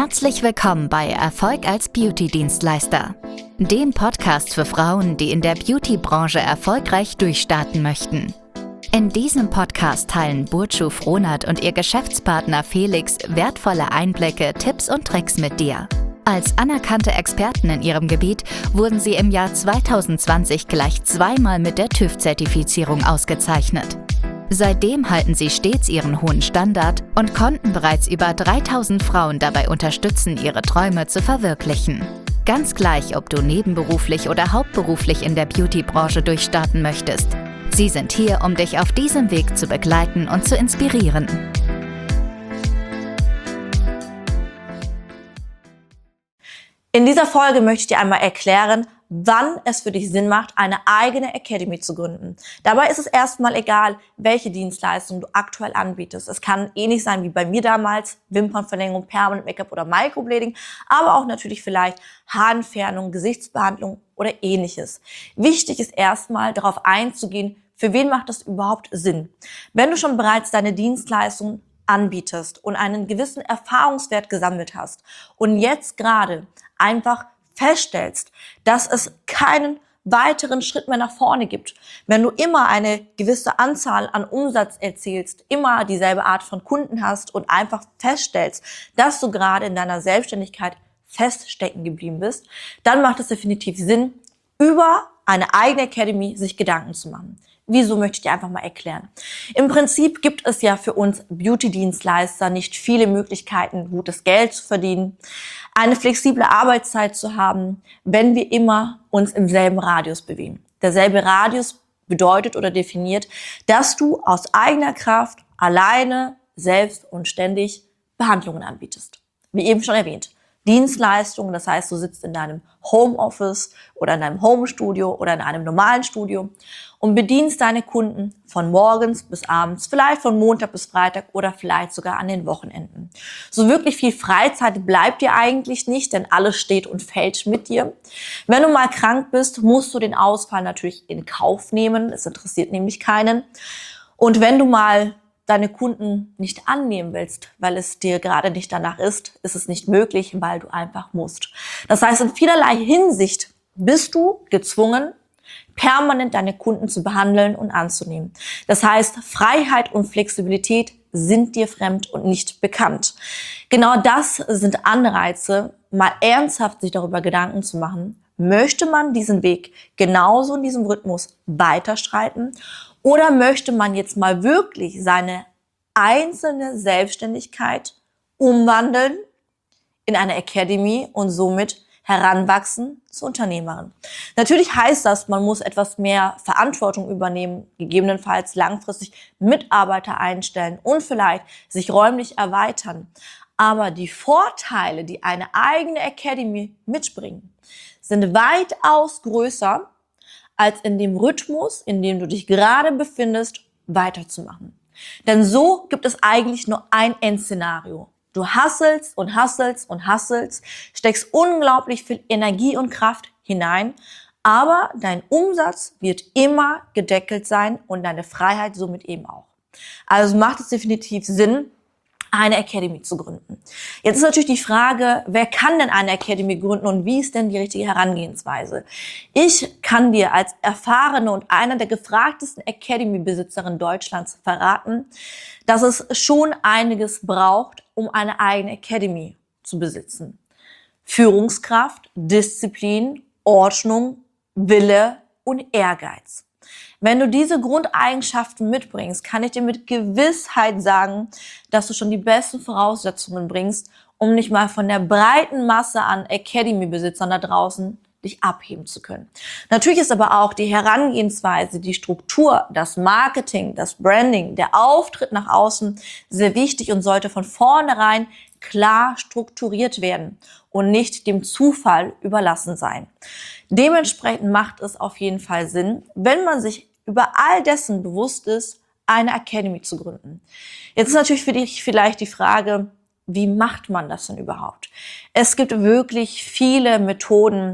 Herzlich willkommen bei Erfolg als Beauty-Dienstleister, dem Podcast für Frauen, die in der Beauty-Branche erfolgreich durchstarten möchten. In diesem Podcast teilen Burcu Frohnert und ihr Geschäftspartner Felix wertvolle Einblicke, Tipps und Tricks mit dir. Als anerkannte Experten in ihrem Gebiet wurden sie im Jahr 2020 gleich zweimal mit der TÜV-Zertifizierung ausgezeichnet. Seitdem halten sie stets ihren hohen Standard und konnten bereits über 3000 Frauen dabei unterstützen, ihre Träume zu verwirklichen. Ganz gleich, ob du nebenberuflich oder hauptberuflich in der Beauty-Branche durchstarten möchtest. Sie sind hier, um dich auf diesem Weg zu begleiten und zu inspirieren. In dieser Folge möchte ich dir einmal erklären, wann es für dich Sinn macht, eine eigene Academy zu gründen. Dabei ist es erstmal egal, welche Dienstleistung du aktuell anbietest. Es kann ähnlich sein wie bei mir damals, Wimpernverlängerung, Permanent Make-up oder Microblading, aber auch natürlich vielleicht Haarentfernung, Gesichtsbehandlung oder ähnliches. Wichtig ist erstmal darauf einzugehen, für wen macht das überhaupt Sinn. Wenn du schon bereits deine Dienstleistung anbietest und einen gewissen Erfahrungswert gesammelt hast und jetzt gerade einfach feststellst, dass es keinen weiteren Schritt mehr nach vorne gibt. Wenn du immer eine gewisse Anzahl an Umsatz erzielst, immer dieselbe Art von Kunden hast und einfach feststellst, dass du gerade in deiner Selbstständigkeit feststecken geblieben bist, dann macht es definitiv Sinn, über eine eigene Academy sich Gedanken zu machen. Wieso möchte ich dir einfach mal erklären. Im Prinzip gibt es ja für uns Beauty-Dienstleister nicht viele Möglichkeiten, gutes Geld zu verdienen, eine flexible Arbeitszeit zu haben, wenn wir immer uns im selben Radius bewegen. Derselbe Radius bedeutet oder definiert, dass du aus eigener Kraft alleine, selbst und ständig Behandlungen anbietest. Wie eben schon erwähnt. Dienstleistungen, das heißt, du sitzt in deinem Homeoffice oder in deinem Homestudio oder in einem normalen Studio und bedienst deine Kunden von morgens bis abends, vielleicht von Montag bis Freitag oder vielleicht sogar an den Wochenenden. So wirklich viel Freizeit bleibt dir eigentlich nicht, denn alles steht und fällt mit dir. Wenn du mal krank bist, musst du den Ausfall natürlich in Kauf nehmen. Es interessiert nämlich keinen. Und wenn du mal deine Kunden nicht annehmen willst, weil es dir gerade nicht danach ist es nicht möglich, weil du einfach musst. Das heißt, in vielerlei Hinsicht bist du gezwungen, permanent deine Kunden zu behandeln und anzunehmen. Das heißt, Freiheit und Flexibilität sind dir fremd und nicht bekannt. Genau das sind Anreize, mal ernsthaft sich darüber Gedanken zu machen, möchte man diesen Weg genauso in diesem Rhythmus weiterschreiten oder möchte man jetzt mal wirklich seine einzelne Selbstständigkeit umwandeln in eine Academy und somit heranwachsen zur Unternehmerin. Natürlich heißt das, man muss etwas mehr Verantwortung übernehmen, gegebenenfalls langfristig Mitarbeiter einstellen und vielleicht sich räumlich erweitern. Aber die Vorteile, die eine eigene Academy mitbringen, sind weitaus größer, als in dem Rhythmus, in dem du dich gerade befindest, weiterzumachen. Denn so gibt es eigentlich nur ein Endszenario. Du hustelst und hustelst und hustelst, steckst unglaublich viel Energie und Kraft hinein, aber dein Umsatz wird immer gedeckelt sein und deine Freiheit somit eben auch. Also macht es definitiv Sinn, eine Academy zu gründen. Jetzt ist natürlich die Frage, wer kann denn eine Academy gründen und wie ist denn die richtige Herangehensweise? Ich kann dir als erfahrene und einer der gefragtesten Academy-Besitzerin Deutschlands verraten, dass es schon einiges braucht, um eine eigene Academy zu besitzen. Führungskraft, Disziplin, Ordnung, Wille und Ehrgeiz. Wenn du diese Grundeigenschaften mitbringst, kann ich dir mit Gewissheit sagen, dass du schon die besten Voraussetzungen bringst, um nicht mal von der breiten Masse an Academy-Besitzern da draußen dich abheben zu können. Natürlich ist aber auch die Herangehensweise, die Struktur, das Marketing, das Branding, der Auftritt nach außen sehr wichtig und sollte von vornherein klar strukturiert werden und nicht dem Zufall überlassen sein. Dementsprechend macht es auf jeden Fall Sinn, wenn man sich über all dessen bewusst ist, eine Academy zu gründen. Jetzt ist natürlich für dich vielleicht die Frage, wie macht man das denn überhaupt? Es gibt wirklich viele Methoden,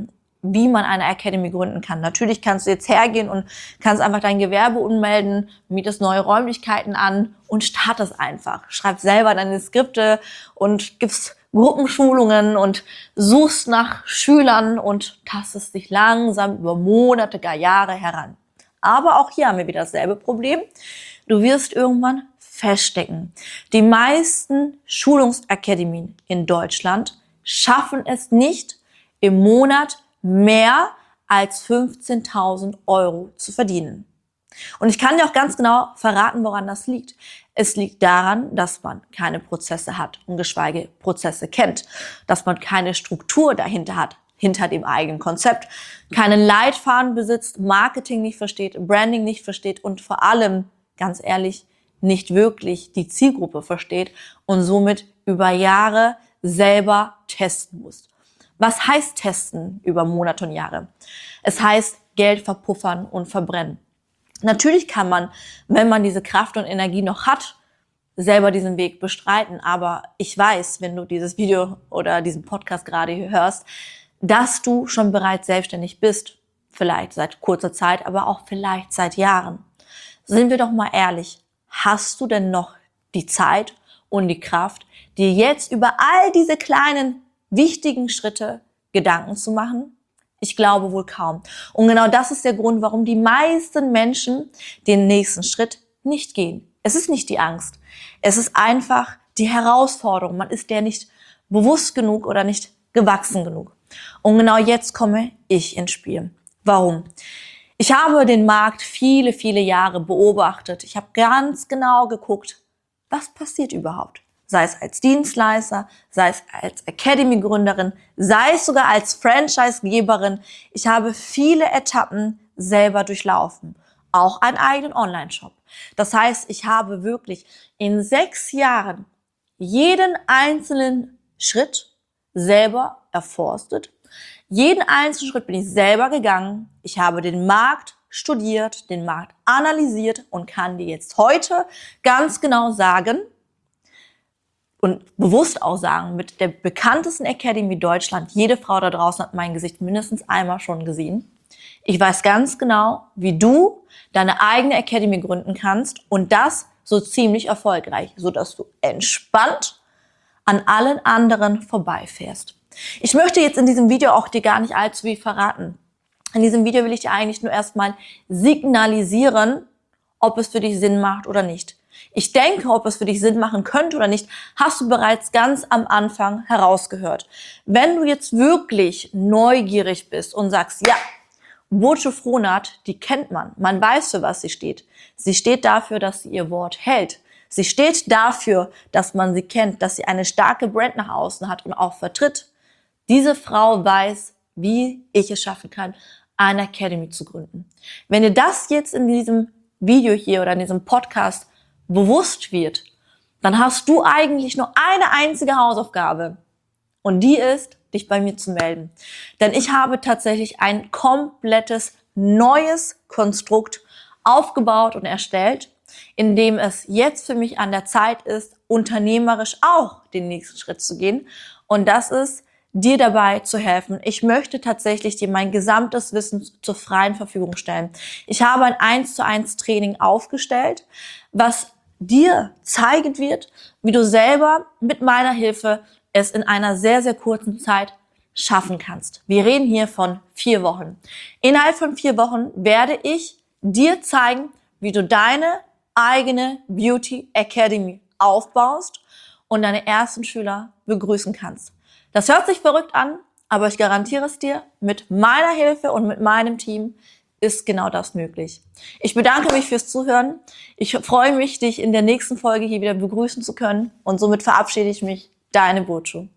wie man eine Academy gründen kann. Natürlich kannst du jetzt hergehen und kannst einfach dein Gewerbe ummelden, mietest neue Räumlichkeiten an und startest einfach. Schreib selber deine Skripte und gibst Gruppenschulungen und suchst nach Schülern und tastest dich langsam über Monate, gar Jahre heran. Aber auch hier haben wir wieder dasselbe Problem. Du wirst irgendwann feststecken. Die meisten Schulungsakademien in Deutschland schaffen es nicht, im Monat mehr als 15.000 Euro zu verdienen. Und ich kann dir auch ganz genau verraten, woran das liegt. Es liegt daran, dass man keine Prozesse hat und geschweige Prozesse kennt, dass man keine Struktur dahinter hat, hinter dem eigenen Konzept, keinen Leitfaden besitzt, Marketing nicht versteht, Branding nicht versteht und vor allem, ganz ehrlich, nicht wirklich die Zielgruppe versteht und somit über Jahre selber testen muss. Was heißt testen über Monate und Jahre? Es heißt Geld verpuffern und verbrennen. Natürlich kann man, wenn man diese Kraft und Energie noch hat, selber diesen Weg bestreiten. Aber ich weiß, wenn du dieses Video oder diesen Podcast gerade hier hörst, dass du schon bereits selbstständig bist. Vielleicht seit kurzer Zeit, aber auch vielleicht seit Jahren. Sind wir doch mal ehrlich. Hast du denn noch die Zeit und die Kraft, dir jetzt über all diese kleinen, wichtigen Schritte Gedanken zu machen? Ich glaube wohl kaum. Und genau das ist der Grund, warum die meisten Menschen den nächsten Schritt nicht gehen. Es ist nicht die Angst. Es ist einfach die Herausforderung. Man ist der nicht bewusst genug oder nicht gewachsen genug. Und genau jetzt komme ich ins Spiel. Warum? Ich habe den Markt viele, viele Jahre beobachtet. Ich habe ganz genau geguckt, was passiert überhaupt. Sei es als Dienstleister, sei es als Academy-Gründerin, sei es sogar als Franchise-Geberin. Ich habe viele Etappen selber durchlaufen. Auch einen eigenen Online-Shop. Das heißt, ich habe wirklich in 6 Jahren jeden einzelnen Schritt selber erforstet. Jeden einzelnen Schritt bin ich selber gegangen. Ich habe den Markt studiert, den Markt analysiert und kann dir jetzt heute ganz genau sagen und bewusst auch sagen, mit der bekanntesten Academy Deutschland, jede Frau da draußen hat mein Gesicht mindestens einmal schon gesehen. Ich weiß ganz genau, wie du deine eigene Academy gründen kannst und das so ziemlich erfolgreich, sodass du entspannt an allen anderen vorbeifährst. Ich möchte jetzt in diesem Video auch dir gar nicht allzu viel verraten. In diesem Video will ich dir eigentlich nur erstmal signalisieren, ob es für dich Sinn macht oder nicht. Ich denke, ob es für dich Sinn machen könnte oder nicht, hast du bereits ganz am Anfang herausgehört. Wenn du jetzt wirklich neugierig bist und sagst, ja, Burcu Frohnert, die kennt man. Man weiß, für was sie steht. Sie steht dafür, dass sie ihr Wort hält. Sie steht dafür, dass man sie kennt, dass sie eine starke Brand nach außen hat und auch vertritt. Diese Frau weiß, wie ich es schaffen kann, eine Academy zu gründen. Wenn dir das jetzt in diesem Video hier oder in diesem Podcast bewusst wird, dann hast du eigentlich nur eine einzige Hausaufgabe. Und die ist, dich bei mir zu melden. Denn ich habe tatsächlich ein komplettes neues Konstrukt aufgebaut und erstellt, in dem es jetzt für mich an der Zeit ist, unternehmerisch auch den nächsten Schritt zu gehen. Und das ist, dir dabei zu helfen. Ich möchte tatsächlich dir mein gesamtes Wissen zur freien Verfügung stellen. Ich habe ein 1:1 Training aufgestellt, was dir zeigen wird, wie du selber mit meiner Hilfe es in einer sehr, sehr kurzen Zeit schaffen kannst. Wir reden hier von 4 Wochen. Innerhalb von 4 Wochen werde ich dir zeigen, wie du deine eigene Beauty Academy aufbaust und deine ersten Schüler begrüßen kannst. Das hört sich verrückt an, aber ich garantiere es dir, mit meiner Hilfe und mit meinem Team ist genau das möglich. Ich bedanke mich fürs Zuhören. Ich freue mich, dich in der nächsten Folge hier wieder begrüßen zu können und somit verabschiede ich mich. Deine Burcu.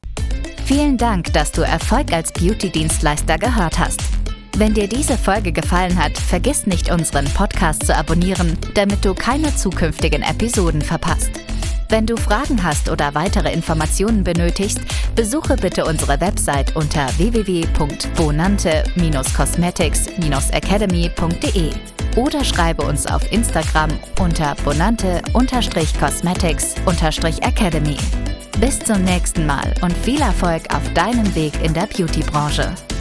Vielen Dank, dass du Erfolg als Beauty-Dienstleister gehört hast. Wenn dir diese Folge gefallen hat, vergiss nicht, unseren Podcast zu abonnieren, damit du keine zukünftigen Episoden verpasst. Wenn du Fragen hast oder weitere Informationen benötigst, besuche bitte unsere Website unter www.bonante-cosmetics-academy.de oder schreibe uns auf Instagram unter bonante-cosmetics-academy. Bis zum nächsten Mal und viel Erfolg auf deinem Weg in der Beauty-Branche.